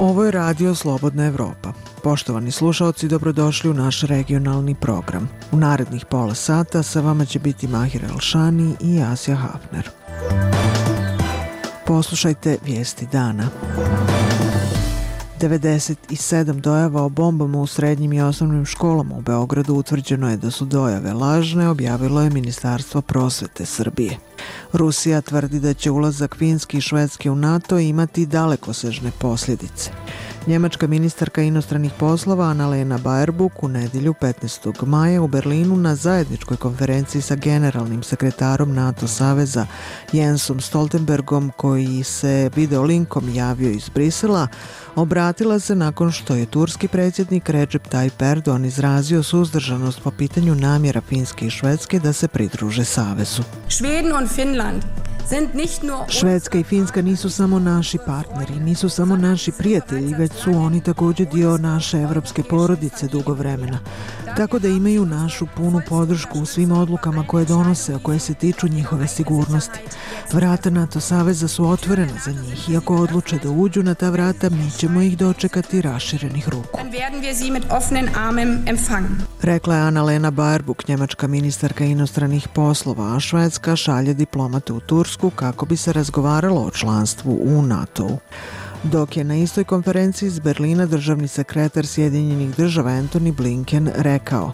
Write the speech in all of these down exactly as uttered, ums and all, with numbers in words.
Ovo je Radio Slobodna Evropa. Poštovani slušaoci, dobrodošli u naš regionalni program. U narednih pola sata sa vama će biti Mahir Elšani i Asja Hafner. Poslušajte vijesti dana. devedeset sedam dojava o bombama u srednjim i osnovnim školama u Beogradu utvrđeno je da su dojave lažne, objavilo je Ministarstvo prosvete Srbije. Rusija tvrdi da će ulazak Finske i Švedske u NATO imati dalekosežne posljedice. Njemačka ministarka inostranih poslova Annalena Baerbock u nedjelju petnaestog maja u Berlinu na zajedničkoj konferenciji sa generalnim sekretarom NATO saveza Jensom Stoltenbergom, koji se videolinkom javio iz Brisela, obratila se nakon što je turski predsjednik Recep Tayyip Erdogan izrazio suzdržanost po pitanju namjera Finske i Švedske da se pridruže savezu. Švedska i Finska nisu samo naši partneri, nisu samo naši prijatelji, već su oni također dio naše evropske porodice dugo vremena. Tako da imaju našu punu podršku u svim odlukama koje donose, a koje se tiču njihove sigurnosti. Vrata NATO saveza su otvorena za njih i ako odluče da uđu na ta vrata, mi ćemo ih dočekati raširenih ruku. Rekla je Annalena Baerbock, njemačka ministarka inostranih poslova, a Švedska šalje diplomate u Tursku kako bi se razgovaralo o članstvu u NATO-u. Dok je na istoj konferenciji iz Berlina državni sekretar Sjedinjenih država Antony Blinken rekao: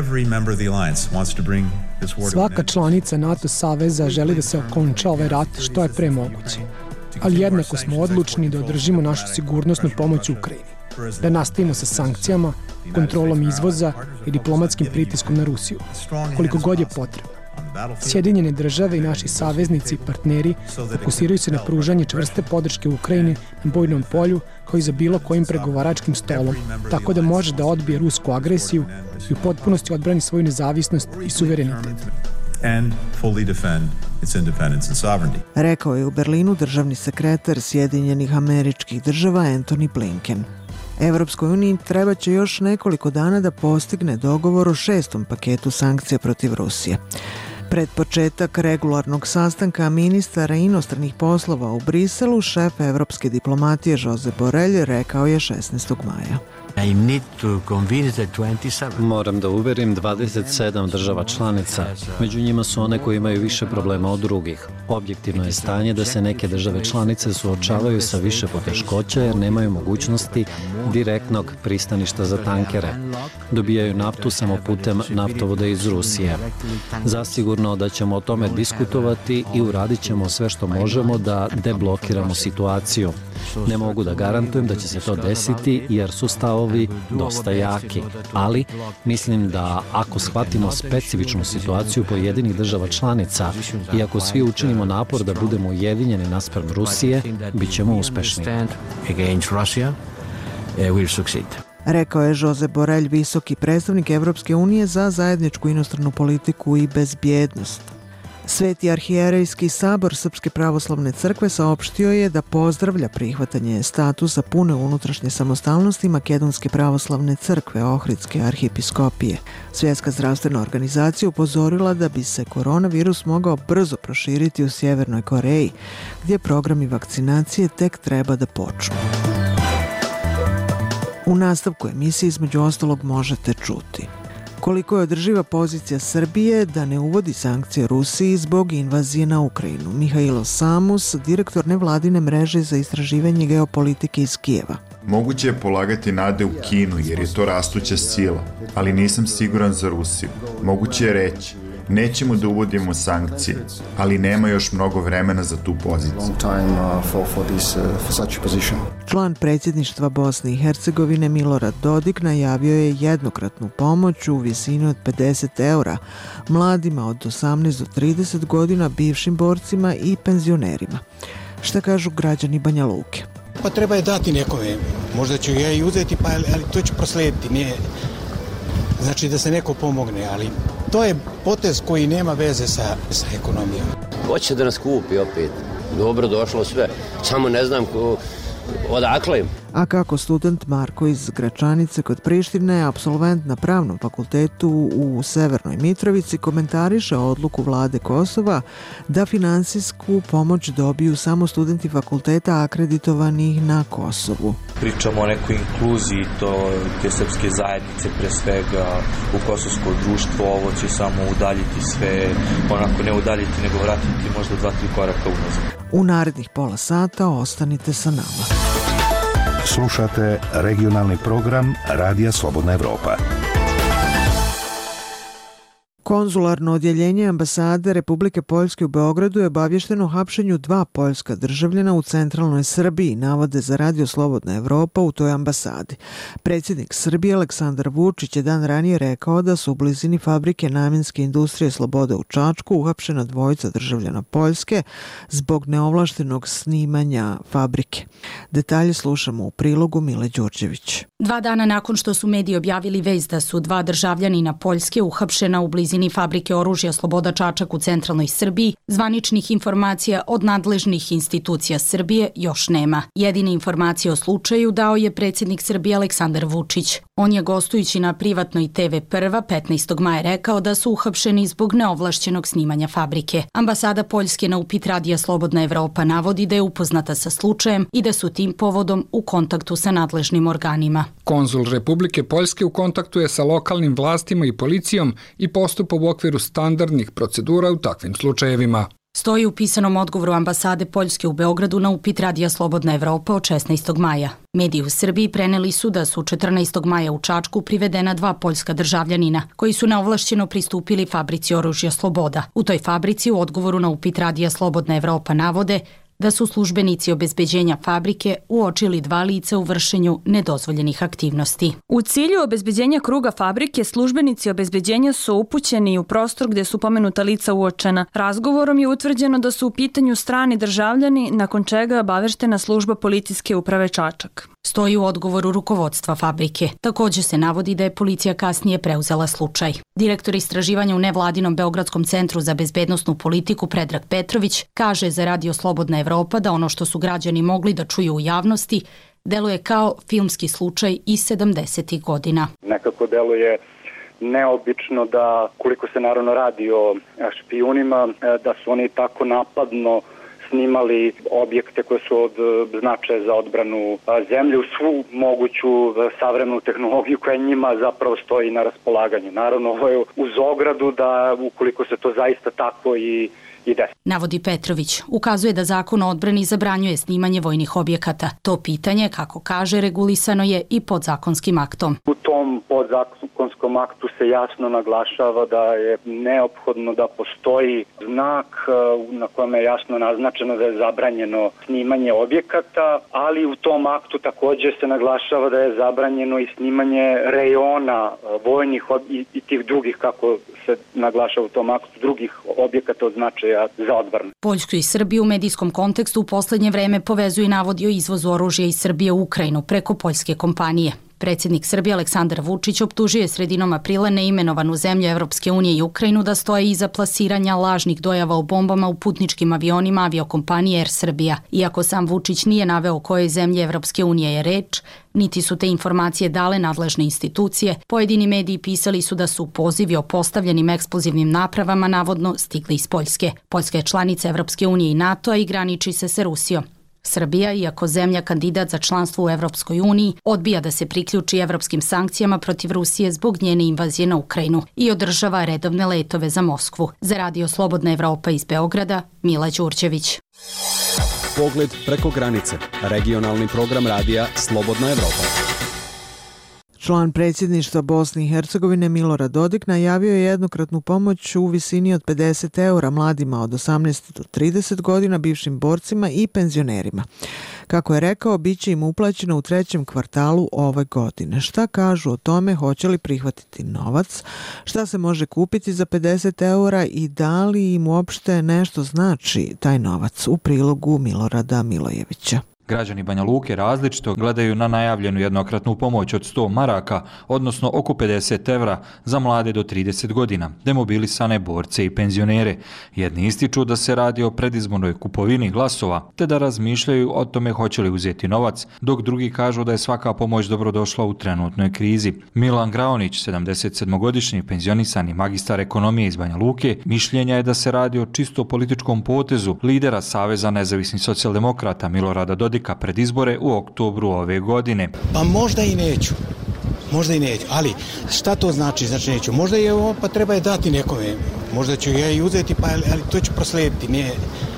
Svaka članica NATO saveza želi da se okonča ovaj rat što je pre moguće. Ali jednako smo odlučni da održimo našu sigurnosnu pomoć Ukrajini, da nastavimo sa sankcijama, kontrolom izvoza i diplomatskim pritiskom na Rusiju, koliko god je potrebno. Sjedinjene države i naši saveznici i partneri fokusiraju se na pružanje čvrste podrške Ukrajini na bojnom polju kao i za bilo kojim pregovaračkim stolom, tako da može da odbije rusku agresiju i u potpunosti odbrani svoju nezavisnost i suverenitet. Rekao je u Berlinu državni sekretar Sjedinjenih Američkih Država Antony Blinken. Evropskoj uniji treba će još nekoliko dana da postigne dogovor o šestom paketu sankcija protiv Rusije. Pred početak regularnog sastanka ministara inostranih poslova u Briselu, šef evropske diplomatije Josep Borrell rekao je šesnaestog maja. Moram da uverim dvadeset sedam država članica. Među njima su one koje imaju više problema od drugih. Objektivno je stanje da se neke države članice suočavaju sa više poteškoća jer nemaju mogućnosti direktnog pristaništa za tankere. Dobijaju naftu samo putem naftovoda iz Rusije. Zasigurno da ćemo o tome diskutovati i uradit ćemo sve što možemo da deblokiramo situaciju. Ne mogu da garantujem da će se to desiti jer su stavovi dosta jaki, ali mislim da ako shvatimo specifičnu situaciju pojedinih država članica i ako svi učinimo napor da budemo ujedinjeni naspram Rusije, bit ćemo uspešni. Rekao je Josep Borrell, visoki predstavnik Evropske unije za zajedničku inostranu politiku i bezbjednost. Sveti arhijerejski sabor Srpske pravoslavne crkve saopštio je da pozdravlja prihvatanje statusa pune unutrašnje samostalnosti Makedonske pravoslavne crkve Ohridske arhijepiskopije. Svjetska zdravstvena organizacija upozorila da bi se koronavirus mogao brzo proširiti u Sjevernoj Koreji, gdje programi vakcinacije tek treba da počnu. U nastavku emisije između ostalog možete čuti koliko je održiva pozicija Srbije da ne uvodi sankcije Rusiji zbog invazije na Ukrajinu. Mihailo Samus, direktor nevladine mreže za istraživanje geopolitike iz Kijeva. Moguće je polagati nade u Kinu jer je to rastuća sila, ali nisam siguran za Rusiju. Moguće je reći: nećemo da uvodimo sankcije, ali nema još mnogo vremena za tu poziciju. Član predsjedništva Bosne i Hercegovine Milorad Dodik najavio je jednokratnu pomoć u visini od pedeset eura mladima od osamnaest do trideset godina, bivšim borcima i penzionerima. Šta kažu građani Banja Luke? Pa treba je dati nekome. Možda ću ja i uzeti, pa, ali to ću proslediti. Nije... Znači da se neko pomogne, ali to je potez koji nema veze sa, sa ekonomijom. Hoće da nas kupi opet. Dobro došlo sve. Samo ne znam ko, Odakle? A kako student Marko iz Gračanice kod Prištine, apsolvent na Pravnom fakultetu u Severnoj Mitrovici, komentariše odluku vlade Kosova da finansijsku pomoć dobiju samo studenti fakulteta akreditovanih na Kosovu. Pričamo o nekoj inkluziji to te srpske zajednice, pre svega u kosovsko društvo. Ovo će samo udaljiti sve, onako ne udaljiti, nego vratiti možda dva, tri koraka unazad. U narednih pola sata ostanite sa nama. Slušate regionalni program Radija Slobodna Evropa. Konzularno odjeljenje ambasade Republike Poljske u Beogradu je obavješteno o hapšenju dva poljska državljana u centralnoj Srbiji, navode za Radio Slobodna Evropa u toj ambasadi. Predsjednik Srbije Aleksandar Vučić je dan ranije rekao da su u blizini fabrike namjenske industrije Sloboda u Čačku uhapšena dvojica državljana Poljske zbog neovlaštenog snimanja fabrike. Detalje slušamo u prilogu Mile Đurđević. Dva dana nakon što su mediji objavili vest da su dva državljanina Poljske uhapšena u blizini fabrike oružja Sloboda Čačak u centralnoj Srbiji, zvaničnih informacija od nadležnih institucija Srbije još nema. Jedine informacije o slučaju dao je predsjednik Srbije Aleksandar Vučić. On je gostujući na privatnoj te ve Prva petnaestog maja rekao da su uhapšeni zbog neovlašćenog snimanja fabrike. Ambasada Poljske na upit Radija Slobodna Evropa navodi da je upoznata sa slučajem i da su tim povodom u kontaktu sa nadležnim organima. Konzul Republike Poljske u kontaktu je sa lokalnim vlastima i policijom i postupa u okviru standardnih procedura u takvim slučajevima. Stoji u pisanom odgovoru ambasade Poljske u Beogradu na upit Radija Slobodna Evropa od šesnaestog maja. Mediji u Srbiji preneli su da su četrnaestog maja u Čačku privedena dva poljska državljanina koji su neovlašćeno pristupili fabrici oružja Sloboda. U toj fabrici u odgovoru na upit Radija Slobodna Evropa navode da su službenici obezbeđenja fabrike uočili dva lica u vršenju nedozvoljenih aktivnosti. U cilju obezbeđenja kruga fabrike, službenici obezbeđenja su upućeni u prostor gdje su pomenuta lica uočena. Razgovorom je utvrđeno da su u pitanju strani državljani, nakon čega je obaveštena služba policijske uprave Čačak. Stoji u odgovoru rukovodstva fabrike. Također se navodi da je policija kasnije preuzela slučaj. Direktor istraživanja u nevladinom Beogradskom centru za bezbednosnu politiku Predrag Petrović kaže za Radio Slobodna Evropa da ono što su građani mogli da čuju u javnosti deluje kao filmski slučaj iz sedamdesetih godina. Nekako deluje neobično da, koliko se naravno radi o špijunima, da su oni tako napadno snimali objekte koje su od značaja za odbranu zemlje u svu moguću savremenu tehnologiju koja njima zapravo stoji na raspolaganju. Naravno, ovo je uz ogradu da ukoliko se to zaista tako i ide. Navodi Petrović, ukazuje da Zakon o odbrani zabranjuje snimanje vojnih objekata. To pitanje, kako kaže, regulisano je i podzakonskim aktom. U tom podzakonskom aktu se jasno naglašava da je neophodno da postoji znak na kojem je jasno naznačeno da je zabranjeno snimanje objekata, ali u tom aktu također se naglašava da je zabranjeno i snimanje rejona vojnih i, i tih drugih, kako se naglašava u tom aktu, drugih objekata od značaja za odbranu. Poljsku i Srbiju u medijskom kontekstu u poslednje vreme povezuje i navodi o izvozu oružja iz Srbije u Ukrajinu preko poljske kompanije. Predsjednik Srbije Aleksandar Vučić optužio je sredinom aprila neimenovanu zemlju Evropske unije i Ukrajinu da stoje iza plasiranja lažnih dojava o bombama u putničkim avionima aviokompanije Air Srbija. Iako sam Vučić nije naveo o kojoj zemlji Evropske unije je reč, niti su te informacije dale nadležne institucije, pojedini mediji pisali su da su pozivi o postavljenim eksplozivnim napravama navodno stigli iz Poljske. Poljska je članica Evropske unije i NATO-a i graniči se sa Rusijom. Srbija, iako zemlja kandidat za članstvo u Evropskoj uniji, odbija da se priključi evropskim sankcijama protiv Rusije zbog njene invazije na Ukrajinu i održava redovne letove za Moskvu. Za Radio Slobodna Evropa iz Beograda, Mila Đurđević. Pogled preko granice. Regionalni program radija Slobodna Evropa. Član predsjedništva Bosne i Hercegovine Milorad Dodik najavio je jednokratnu pomoć u visini od pedeset eura mladima od osamnaest do trideset godina, bivšim borcima i penzionerima. Kako je rekao, bit će im uplaćeno u trećem kvartalu ove godine. Šta kažu o tome, hoće li prihvatiti novac, šta se može kupiti za pedeset eura i da li im uopšte nešto znači taj novac, u prilogu Milorada Milojevića. Građani Banja Luke različito gledaju na najavljenu jednokratnu pomoć od sto maraka, odnosno oko pedeset evra za mlade do trideset godina, demobilisane borce i penzionere. Jedni ističu da se radi o predizbornoj kupovini glasova, te da razmišljaju o tome hoće li uzeti novac, dok drugi kažu da je svaka pomoć dobrodošla u trenutnoj krizi. Milan Graonić, sedamdesetsedmogodišnji penzionisani magistar ekonomije iz Banja Luke, mišljenja je da se radi o čisto političkom potezu lidera Saveza nezavisnih socijaldemokrata Milorada Dodika pred izbore u oktobru ove godine. Pa možda i neću. Možda i neću, ali šta to znači, znači neću? Možda je ovo, pa treba je dati nekome. Možda ću ja i uzeti, pa, ali to ću proslediti. Nije,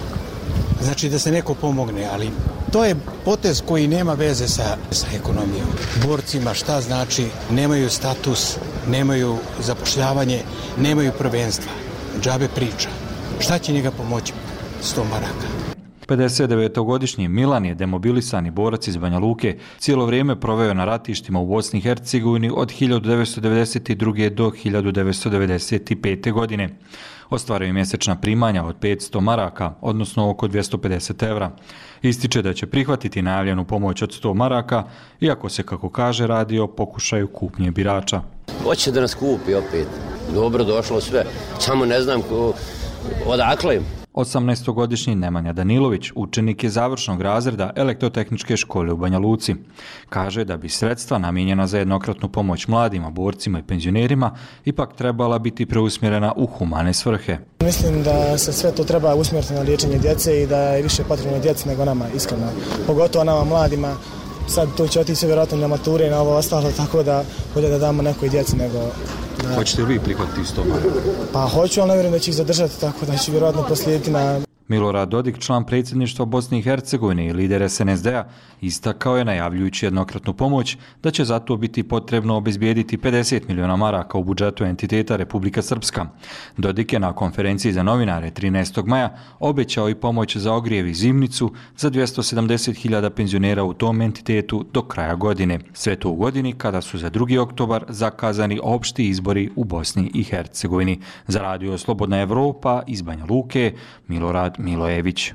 znači da se neko pomogne, ali to je potez koji nema veze sa, sa ekonomijom. Borcima šta znači? Nemaju status, nemaju zapošljavanje, nemaju prvenstva. Džabe priča. Šta će njega pomoći? sto maraka. pedesetdevetogodišnji Milan je demobilisani borac iz Banja Luke, cijelo vrijeme proveo na ratištima u Bosni i Hercegovini od hiljadu devetsto devedeset druge. do hiljadu devetsto devedeset pete. godine. Ostvaruje mjesečna primanja od petsto maraka, odnosno oko dvjesto pedeset evra. Ističe da će prihvatiti najavljenu pomoć od sto maraka, iako se, kako kaže, radi o pokušaju kupnje birača. Hoće da nas kupi opet. Dobro došlo sve. Samo ne znam ko, odakle im. osamnaestogodišnji Nemanja Danilović, učenik je završnog razreda elektrotehničke škole u Banja Luci. Kaže da bi sredstva namijenjena za jednokratnu pomoć mladima, borcima i penzionerima ipak trebala biti preusmjerena u humane svrhe. Mislim da se sve to treba usmjeriti na liječenje djece i da je više potrebno djeci nego nama, iskreno. Pogotovo nama mladima. Sad to će otići sve vjerojatno na mature i na ovo ostalo, tako da bolje da damo nekoj djeci nego... Da. Hoćete li vi prihvatiti sto maraka? Pa hoću, ali ne vjerujem da će ih zadržati, tako da će vjerojatno proslijediti na... Milorad Dodik, član predsjedništva Bosne i Hercegovine i lider es en es de a, istakao je, najavljujući jednokratnu pomoć, da će za to biti potrebno obezbijediti pedeset miliona maraka u budžetu entiteta Republika Srpska. Dodik je na konferenciji za novinare trinaestog maja obećao i pomoć za ogrijev i zimnicu za dvjesto sedamdeset hiljada penzionera u tom entitetu do kraja godine. Sve to u godini kada su za drugi oktobar zakazani opšti izbori u Bosni i Hercegovini. Za radio Slobodna Evropa iz Banja Luke, Milorad Milojević.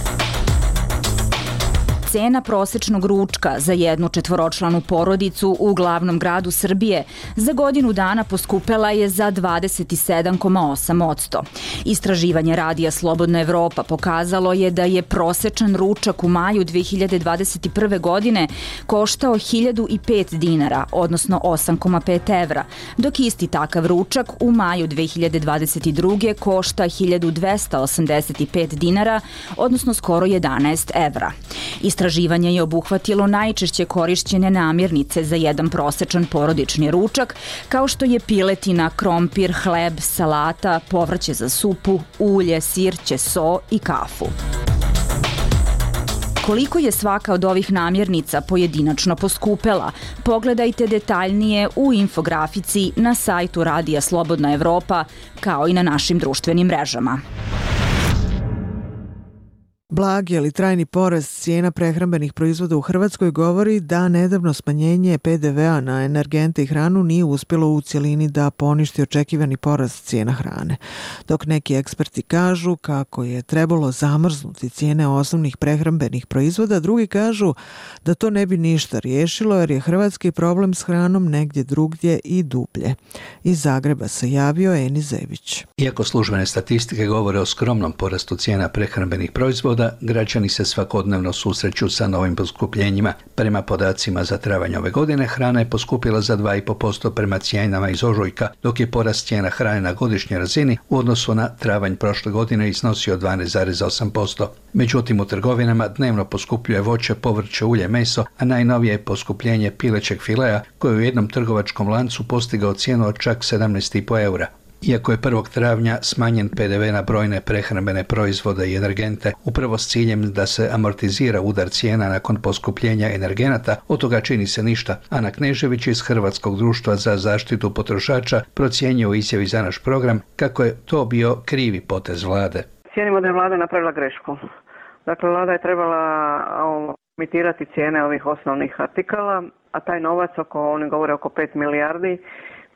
Cena prosečnog ručka za jednu četvoročlanu porodicu u glavnom gradu Srbije za godinu dana poskupela je za dvadeset sedam zarez osam posto. Istraživanje radija Slobodna Evropa pokazalo je da je prosečan ručak u maju dve hiljade dvadeset prve. godine koštao hiljadu pet dinara, odnosno osam zarez pet evra, dok isti takav ručak u maju dve hiljade dvadeset druge. košta hiljadu dvesta osamdeset pet dinara, odnosno skoro jedanaest evra. Istraživanje je obuhvatilo najčešće korišćene namirnice za jedan prosečan porodični ručak, kao što je piletina, krompir, hleb, salata, povrće za supu, ulje, sir, ćeso i kafu. Koliko je svaka od ovih namirnica pojedinačno poskupela, pogledajte detaljnije u infografici na sajtu Radija Slobodna Evropa, kao i na našim društvenim mrežama. Blagi ali trajni porast cijena prehrambenih proizvoda u Hrvatskoj govori da nedavno smanjenje pe de ve a na energente i hranu nije uspjelo u cjelini da poništi očekivani porast cijena hrane. Dok neki eksperti kažu kako je trebalo zamrznuti cijene osnovnih prehrambenih proizvoda, drugi kažu da to ne bi ništa riješilo jer je hrvatski problem s hranom negdje drugdje i dublje. Iz Zagreba se javio Eni Zević. Iako službene statistike govore o skromnom porastu cijena prehrambenih proizvoda, građani se svakodnevno susreću sa novim poskupljenjima. Prema podacima za travanj ove godine, hrana je poskupila za dva zarez pet posto prema cijenama iz ožujka, dok je porast cijena hrane na godišnjoj razini u odnosu na travanj prošle godine iznosio dvanaest zarez osam posto. Međutim, u trgovinama dnevno poskupljuje voće, povrće, ulje, meso, a najnovije je poskupljenje pilećeg filea koje u jednom trgovačkom lancu postigao cijenu od čak sedamnaest zarez pet eura. Iako je prvog travnja smanjen pe de ve na brojne prehrambene proizvode i energente, upravo s ciljem da se amortizira udar cijena nakon poskupljenja energenata, od toga čini se ništa. Ana Knežević iz Hrvatskog društva za zaštitu potrošača procjenjuje u izjavi za naš program kako je to bio krivi potez vlade. Cijenimo da je vlada napravila grešku. Dakle, vlada je trebala limitirati cijene ovih osnovnih artikala, a taj novac, oko, oni govore oko pet milijardi,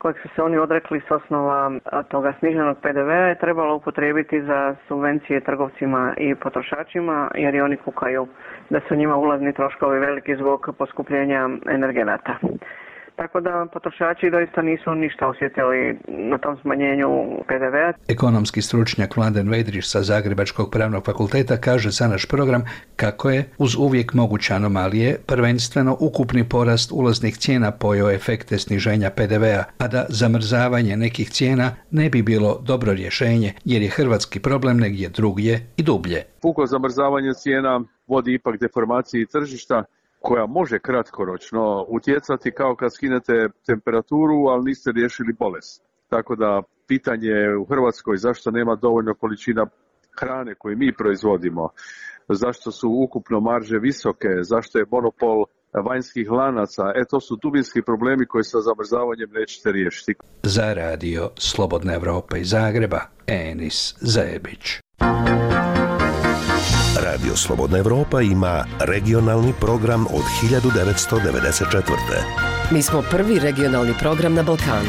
kojeg su se oni odrekli s osnova toga sniženog P D V-a je trebalo upotrijebiti za subvencije trgovcima i potrošačima, jer i oni kukaju da su njima ulazni troškovi veliki zbog poskupljenja energenata. Tako da potrošači doista nisu ništa osjetili na tom smanjenju P D V-a. Ekonomski stručnjak Mladen Vedrić sa Zagrebačkog pravnog fakulteta kaže za naš program kako je uz uvijek moguće anomalije prvenstveno ukupni porast ulaznih cijena pojeo efekte sniženja P D V-a, a da zamrzavanje nekih cijena ne bi bilo dobro rješenje jer je hrvatski problem negdje drugdje i dublje. Puko zamrzavanje cijena vodi ipak deformaciji tržišta koja može kratkoročno utjecati kao kad skinete temperaturu, ali niste riješili bolest. Tako da pitanje u Hrvatskoj zašto nema dovoljno količina hrane koju mi proizvodimo, zašto su ukupno marže visoke, zašto je monopol vanjskih lanaca, e to su dubinski problemi koji sa zamrzavanjem nećete riješiti. Za radio Slobodna Evropa iz Zagreba, Enis Zebić. Radio Slobodna Evropa ima regionalni program od hiljadu devetsto devedeset četvrte. Mi smo prvi regionalni program na Balkanu.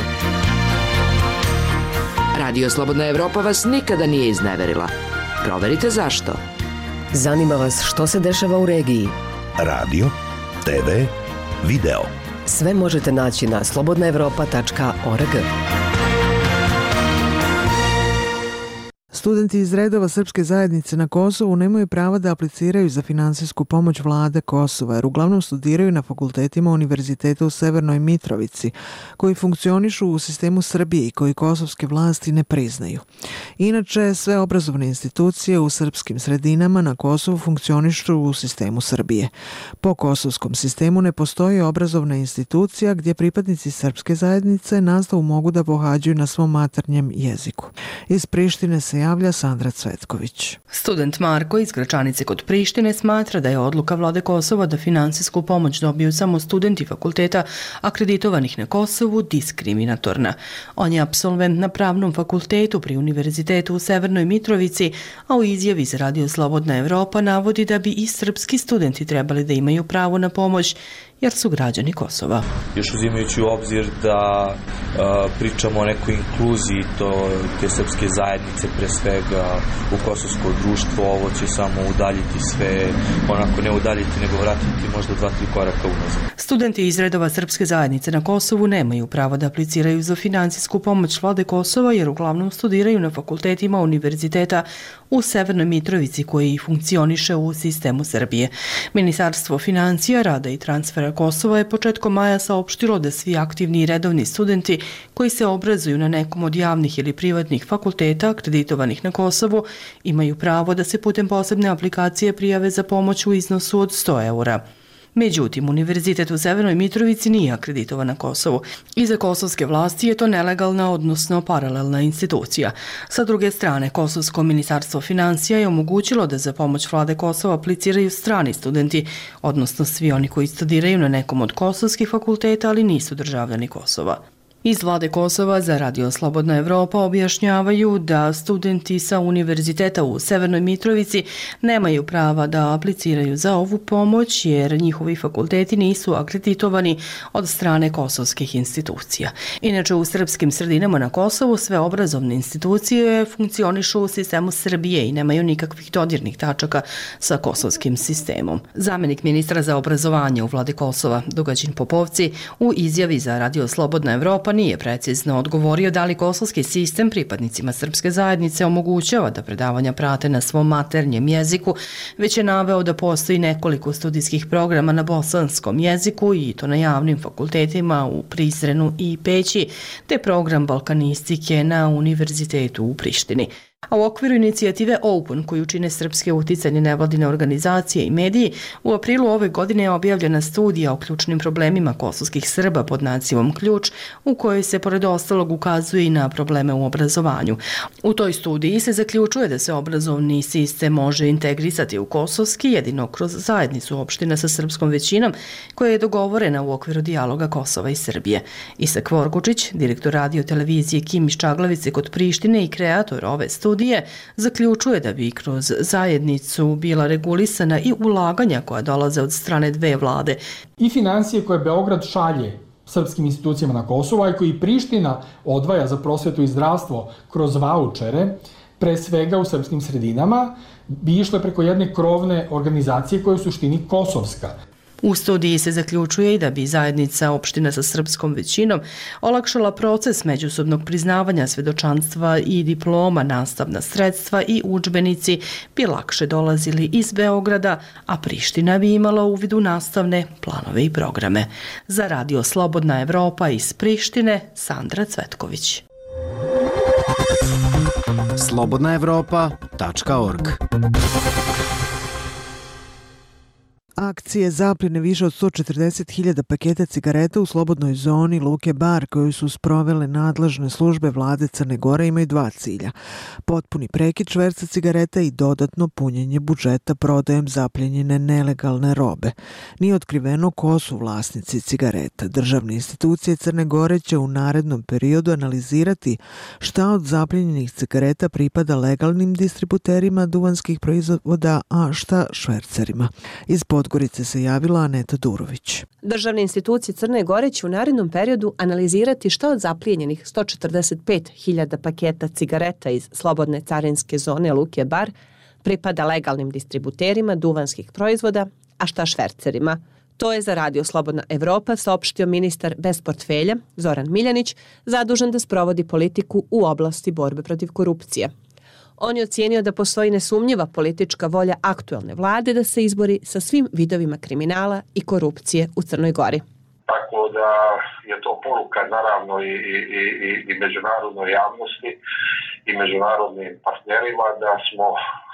Radio Slobodna Evropa vas nikada nije izneverila. Proverite zašto. Zanima vas što se dešava u regiji. Radio, te ve, video. Sve možete naći na slobodna evropa tačka org. Studenti iz redova srpske zajednice na Kosovu nemaju prava da apliciraju za finansijsku pomoć vlade Kosova, jer uglavnom studiraju na fakultetima Univerziteta u Severnoj Mitrovici, koji funkcionišu u sistemu Srbije i koji kosovske vlasti ne priznaju. Inače, sve obrazovne institucije u srpskim sredinama na Kosovu funkcionišu u sistemu Srbije. Po kosovskom sistemu ne postoji obrazovna institucija gdje pripadnici srpske zajednice nastavu mogu da pohađaju na svom maternjem jeziku. Iz Prištine se javlja Sandra Cvetković. Student Marko iz Gračanice kod Prištine smatra da je odluka vlade Kosova da finansijsku pomoć dobiju samo studenti fakulteta akreditovanih na Kosovu diskriminatorna. On je apsolvent na pravnom fakultetu pri Univerzitetu u Severnoj Mitrovici, a u izjavi za Radio Slobodna Evropa navodi da bi i srpski studenti trebali da imaju pravo na pomoć jer su građani Kosova. Još uzimajući u obzir da uh, pričamo o nekoj inkluziji to te srpske zajednice pre svega u kosovsko društvo, ovo će samo udaljiti sve, onako ne udaljiti nego vratiti možda dva, tri koraka unazad. Studenti iz redova srpske zajednice na Kosovu nemaju pravo da apliciraju za finansijsku pomoć vlade Kosova jer uglavnom studiraju na fakultetima Univerziteta u Severnoj Mitrovici koji funkcioniše u sistemu Srbije. Ministarstvo financija, rada i transfera Kosova je početkom maja saopštilo da svi aktivni i redovni studenti koji se obrazuju na nekom od javnih ili privatnih fakulteta akreditovanih na Kosovu imaju pravo da se putem posebne aplikacije prijave za pomoć u iznosu od sto eura. Međutim, Univerzitet u Severnoj Mitrovici nije akreditovan na Kosovu i za kosovske vlasti je to nelegalna, odnosno paralelna institucija. Sa druge strane, Kosovsko ministarstvo financija je omogućilo da za pomoć vlade Kosova apliciraju strani studenti, odnosno svi oni koji studiraju na nekom od kosovskih fakulteta, ali nisu državljani Kosova. Iz vlade Kosova za Radio Slobodna Evropa objašnjavaju da studenti sa Univerziteta u Severnoj Mitrovici nemaju prava da apliciraju za ovu pomoć jer njihovi fakulteti nisu akreditovani od strane kosovskih institucija. Inače, u srpskim sredinama na Kosovu sve obrazovne institucije funkcionišu u sistemu Srbije i nemaju nikakvih dodirnih tačaka sa kosovskim sistemom. Zamenik ministra za obrazovanje u vladi Kosova, Dugađin Popovci, u izjavi za Radio Slobodna Evropa nije precizno odgovorio da li kosovski sistem pripadnicima srpske zajednice omogućava da predavanja prate na svom maternjem jeziku, već je naveo da postoji nekoliko studijskih programa na bosanskom jeziku i to na javnim fakultetima u Prizrenu i Peći, te program balkanistike na Univerzitetu u Prištini. A u okviru inicijative Open, koju čine srpske uticanje nevladine organizacije i mediji, u aprilu ove godine je objavljena studija o ključnim problemima kosovskih Srba pod nazivom Ključ, u kojoj se pored ostalog ukazuje i na probleme u obrazovanju. U toj studiji se zaključuje da se obrazovni sistem može integrisati u kosovski jedino kroz zajednicu opština sa srpskom većinom koja je dogovorena u okviru dijaloga Kosova i Srbije. Isak Vorkučić, direktor radio televizije Kim iz Čaglavice kod Prištine i kreator ove studije, studije zaključuje da bi kroz zajednicu bila regulisana i ulaganja koja dolaze od strane dve vlade. I financije koje Beograd šalje srpskim institucijama na Kosovu, a koji Priština odvaja za prosvetu i zdravstvo kroz vaučere, pre svega u srpskim sredinama, bi išle preko jedne krovne organizacije koja je u suštini kosovska. U studiji se zaključuje i da bi zajednica opština sa srpskom većinom olakšala proces međusobnog priznavanja svedočanstva i diploma, nastavna sredstva i udžbenici bi lakše dolazili iz Beograda, a Priština bi imala uvid u nastavne planove i programe. Za Radio Slobodna Evropa iz Prištine, Sandra Cvetković. slobodna evropa tačka org. Akcije zapljene više od sto četrdeset hiljada paketa cigareta u slobodnoj zoni Luke Bar, koju su sprovele nadležne službe vlade Crne Gore, imaju dva cilja. Potpuni prekid šverca cigareta i dodatno punjenje budžeta prodajom zapljenjene nelegalne robe. Nije otkriveno ko su vlasnici cigareta. Državne institucije Crne Gore će u narednom periodu analizirati šta od zapljenjenih cigareta pripada legalnim distributerima duvanskih proizvoda, a šta švercerima. Iz Podgorice se javila Aneta Durović. Državne institucije Crne Gore će u narednom periodu analizirati šta od zaplijenjenih sto četrdeset pet hiljada paketa cigareta iz slobodne carinske zone Luke Bar pripada legalnim distributerima duvanskih proizvoda, a šta švercerima. To je za Radio Slobodna Evropa saopštio ministar bez portfelja Zoran Miljanić, zadužen da sprovodi politiku u oblasti borbe protiv korupcije. On je ocijenio da postoji nesumnjiva politička volja aktuelne vlade da se izbori sa svim vidovima kriminala i korupcije u Crnoj Gori. Tako da je to poruka naravno i, i, i, i međunarodnoj javnosti i međunarodnim partnerima da smo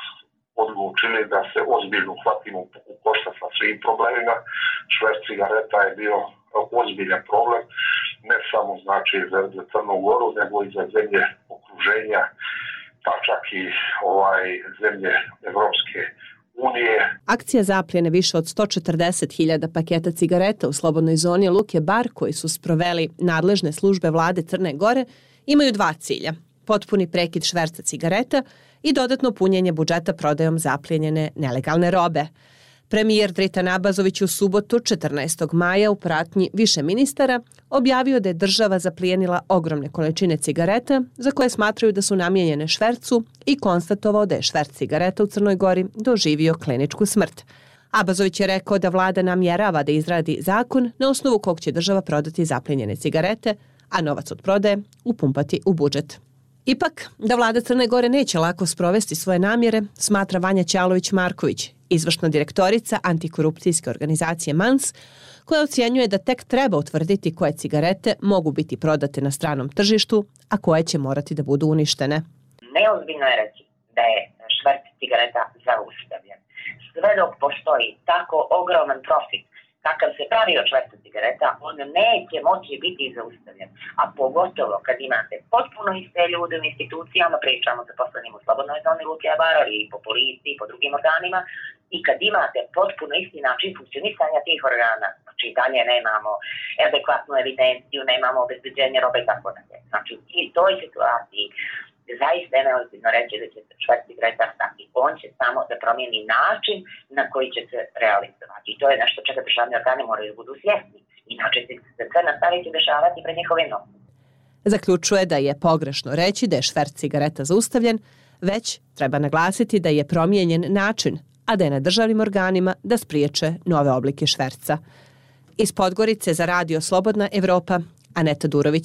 odlučili da se ozbiljno hvatimo u koštac sa svim problemima. Šverc cigareta je bio ozbiljan problem, ne samo znači za, za Crnu Goru, nego i za zemlje okruženja, pa čak i ovaj, zemlje Evropske unije. Akcija zapljene više od sto četrdeset hiljada paketa cigareta u slobodnoj zoni Luke Bar, koji su sproveli nadležne službe vlade Crne Gore, imaju dva cilja. Potpuni prekid šverca cigareta i dodatno punjenje budžeta prodajom zapljenjene nelegalne robe. Premijer Dritan Abazović u subotu četrnaestog maja u pratnji više ministara objavio da je država zaplijenila ogromne količine cigareta za koje smatraju da su namijenjene švercu i konstatovao da je šverc cigareta u Crnoj Gori doživio kliničku smrt. Abazović je rekao da vlada namjerava da izradi zakon na osnovu kog će država prodati zaplijenjene cigarete, a novac od prodaje upumpati u budžet. Ipak, da vlada Crne Gore neće lako sprovesti svoje namjere, smatra Vanja Ćalović-Marković, izvršna direktorica antikorupcijske organizacije MANS, koja ocjenjuje da tek treba utvrditi koje cigarete mogu biti prodate na stranom tržištu, a koje će morati da budu uništene. Neozbiljno je reći da je šverc cigareta zaustavljen. Sve dok postoji tako ogroman profit kakav se pravi od šverca cigareta, on neće moći biti zaustavljen. A pogotovo kad imate potpuno iste ljude u institucijama, pričamo za poslanim u slobodnoj zoni Luke Bar, i po policiji, po drugim organima, i kad imate potpuno isti način funkcionisanja tih organa, znači dalje nemamo adekvatnu evidenciju, nemamo obezbeđenje robe i tako dalje. Znači u toj situaciji zaista je neozbiljno reći da će se šverc cigareta stati. On će samo da promijeni način na koji će se realizovati. I to je nešto čega državni organi moraju da budu svjesni. Inače će se sve nastaviti dešavati pred njihovim nosom. Zaključuje da je pogrešno reći da je šverc cigareta zaustavljen, već treba naglasiti da je promijenjen način, a da je na državnim organima da spriječe nove oblike šverca. Iz Podgorice za Radio Slobodna Evropa, Aneta Durović.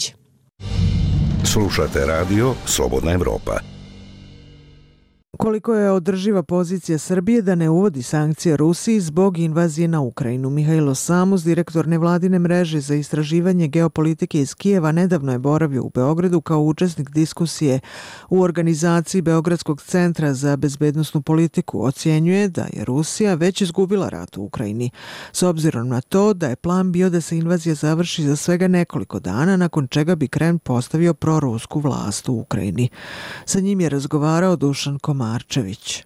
Slušate radio Slobodna Evropa. Koliko je održiva pozicija Srbije da ne uvodi sankcije Rusiji zbog invazije na Ukrajinu? Mihajlo Samus, direktor nevladine mreže za istraživanje geopolitike iz Kijeva, nedavno je boravio u Beogradu kao učesnik diskusije u organizaciji Beogradskog centra za bezbednosnu politiku. Ocjenjuje da je Rusija već izgubila rat u Ukrajini, s obzirom na to da je plan bio da se invazija završi za svega nekoliko dana, nakon čega bi Kreml postavio prorusku vlast u Ukrajini. Sa njim je razgovarao Dušan Komar. Marčević.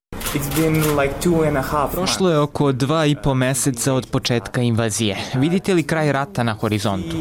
Prošlo je oko dva i po meseca od početka invazije. Vidite li kraj rata na horizontu?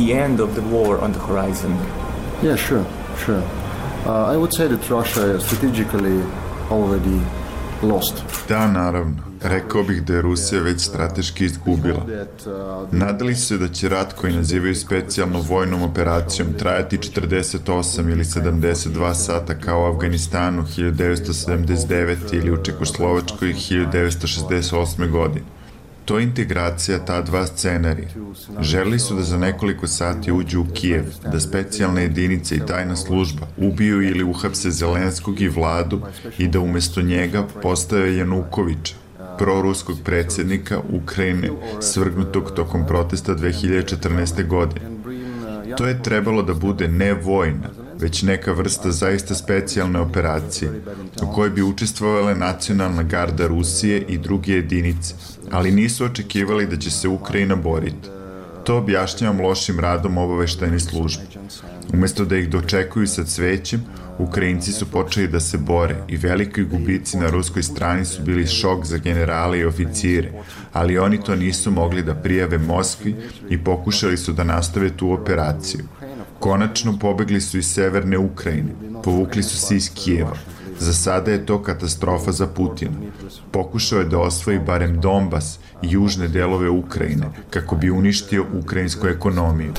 Yeah, sure, sure. Uh, I would say that Russia strategically already lost. Da, naravno. Rekao bih da je Rusija već strateški izgubila. Nadali su se da će rat koji nazivaju specijalnom vojnom operacijom trajati četrdeset osam ili sedamdeset dva sata kao u Afganistanu hiljadu devetsto sedamdeset devete ili u Čekoslovačkoj hiljadu devetsto šezdeset osme godine. To je integracija ta dva scenarija. Želeli su da za nekoliko sati uđu u Kijev, da specijalne jedinice i tajna služba ubiju ili uhapse Zelenskog i vladu i da umesto njega postave Janukovića, proruskog predsjednika Ukrajine, svrgnutog tokom protesta dve hiljade četrnaeste. godine. To je trebalo da bude ne vojna, već neka vrsta zaista specijalne operacije, u kojoj bi učestvovale nacionalna garda Rusije i druge jedinice, ali nisu očekivali da će se Ukrajina boriti. To objašnjavam lošim radom obaveštajne službe. Umesto da ih dočekuju sa cvećem, Ukrajinci su počeli da se bore i veliki gubici na ruskoj strani su bili šok za generale i oficire, ali oni to nisu mogli da prijave Moskvi i pokušali su da nastave tu operaciju. Konačno pobegli su iz severne Ukrajine, povukli su se iz Kijeva. Za sada je to katastrofa za Putina. Pokušao je da osvoji barem Donbas i južne delove Ukrajine, kako bi uništio ukrajinsku ekonomiju.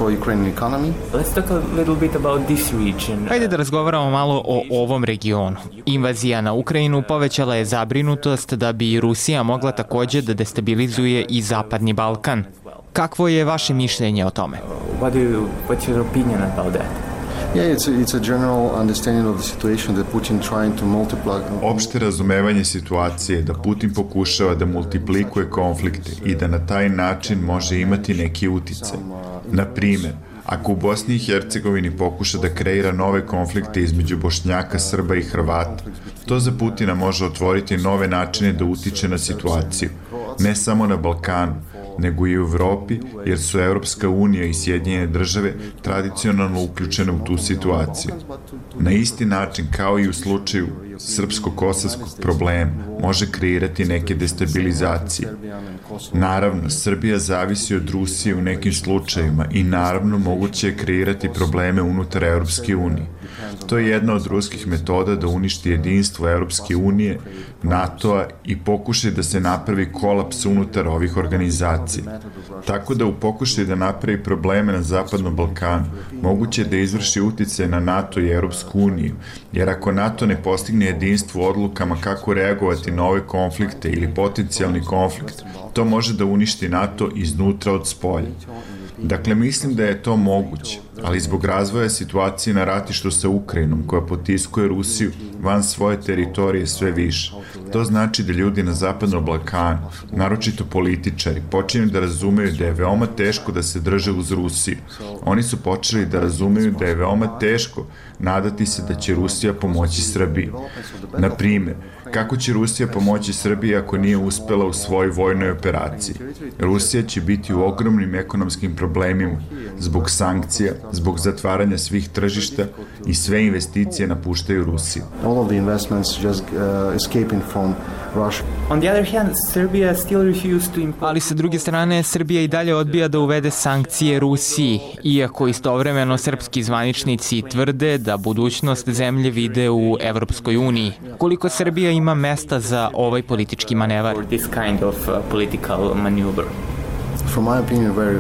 Hajde da razgovaramo malo o ovom regionu. Invazija na Ukrajinu povećala je zabrinutost da bi Rusija mogla takođe da destabilizuje i Zapadni Balkan. Kakvo je vaše mišljenje o tome? What do you, what's your opinion about that? Yeah, it's a, it's a general understanding of the situation that Putin trying to multiply. Opšte razumevanje situacije je da Putin pokušava da multiplikuje konflikte i da na taj način može imati neki uticaj. Na primjer, ako u Bosni i Hercegovini pokuša da kreira nove konflikte između Bošnjaka, Srba i Hrvata, to za Putina može otvoriti nove načine da utiče na situaciju, ne samo na Balkanu, nego i u Evropi, jer su Evropska unija i Sjedinjene države tradicionalno uključene u tu situaciju. Na isti način kao i u slučaju srpsko-kosovskog problema može kreirati neke destabilizacije. Naravno, Srbija zavisi od Rusije u nekim slučajima i naravno moguće je kreirati probleme unutar Evropske unije. To je jedna od ruskih metoda da uništi jedinstvo Evropske unije, NATO-a i pokušaj da se napravi kolaps unutar ovih organizacija. Tako da u pokušaju da napravi probleme na Zapadnom Balkanu, moguće je da izvrši uticaj na NATO i Evropsku uniju, jer ako NATO ne postigne jedinstvo odlukama kako reagovati na ove konflikte ili potencijalni konflikt, to može da uništi NATO iznutra od spolja. Dakle, mislim da je to moguće, ali zbog razvoja situacije na ratištu sa Ukrajinom, koja potiskuje Rusiju van svoje teritorije sve više, to znači da ljudi na Zapadnom Balkanu, naročito političari, počinju da razumeju da je veoma teško da se drže uz Rusiju. Oni su počeli da razumeju da je veoma teško nadati se da će Rusija pomoći Srbiji. Na primjer, kako će Rusija pomoći Srbiji ako nije uspela u svojoj vojnoj operaciji? Rusija će biti u ogromnim ekonomskim problemima zbog sankcija, zbog zatvaranja svih tržišta i sve investicije napuštaju Rusiju. All of the investments just uh, escaping from Russia. On the other hand, Serbia still refused to impose... Ali sa druge strane, Srbija i dalje odbija da uvede sankcije Rusiji, iako istovremeno srpski zvaničnici tvrde da budućnost zemlje vide u Evropskoj uniji. Koliko Srbija ima mesta za ovaj politički manevar? This kind of uh, political maneuver. From my opinion, very,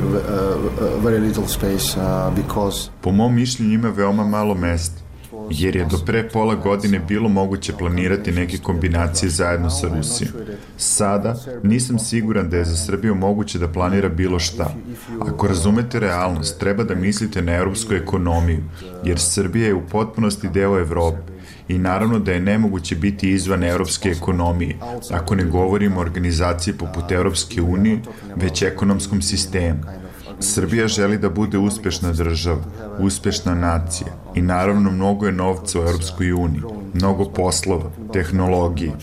uh, very little space, uh, because... Po mom mišljenju ima veoma malo mesta, jer je do pre pola godine bilo moguće planirati neke kombinacije zajedno sa Rusijom. Sada nisam siguran da je za Srbiju moguće da planira bilo šta. Ako razumete realnost, treba da mislite na evropsku ekonomiju, jer Srbija je u potpunosti deo Evrope. I naravno da je nemoguće biti izvan evropske ekonomije, ako ne govorimo o organizaciji poput Evropske unije, već ekonomskom sistemu. Srbija želi da bude uspešna država, uspešna nacija i naravno mnogo je novca u Evropskoj uniji, mnogo poslova, tehnologije.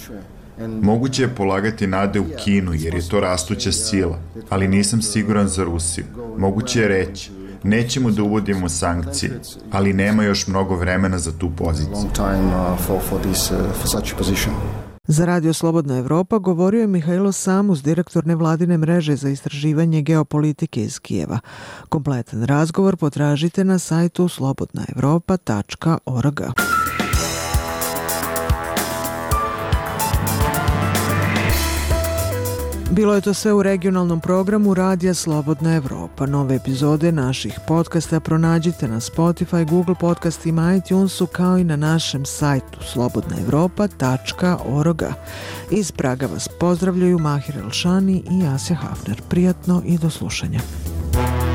Moguće je polagati nade u Kinu jer je to rastuća sila, ali nisam siguran za Rusiju. Moguće je reći, nećemo da uvodimo sankcije, ali nema još mnogo vremena za tu poziciju. Za Radio Slobodna Evropa govorio je Mihajlo Samus, direktor nevladine mreže za istraživanje geopolitike iz Kijeva. Kompletan razgovor potražite na sajtu slobodna evropa tačka org. Bilo je to sve u regionalnom programu Radija Slobodna Evropa. Nove epizode naših podcasta pronađite na Spotify, Google podcastima, iTunesu kao i na našem sajtu slobodna evropa tačka org. Iz Praga vas pozdravljaju Mahir Elšani i Asja Hafner. Prijatno i do slušanja.